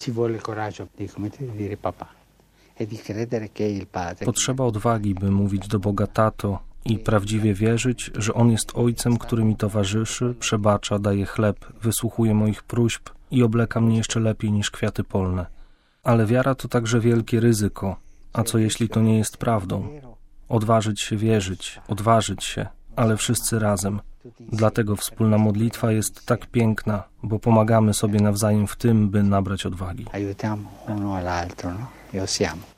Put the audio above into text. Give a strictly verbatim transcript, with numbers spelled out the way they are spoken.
Potrzeba odwagi, by mówić do Boga tato i prawdziwie wierzyć, że On jest Ojcem, który mi towarzyszy, przebacza, daje chleb, wysłuchuje moich próśb i obleka mnie jeszcze lepiej niż kwiaty polne. Ale wiara to także wielkie ryzyko. A co jeśli to nie jest prawdą? Odważyć się wierzyć, odważyć się, ale wszyscy razem. Dlatego wspólna modlitwa jest tak piękna, bo pomagamy sobie nawzajem w tym, by nabrać odwagi. Aiutiamo uno all'altro, no? E osiamo.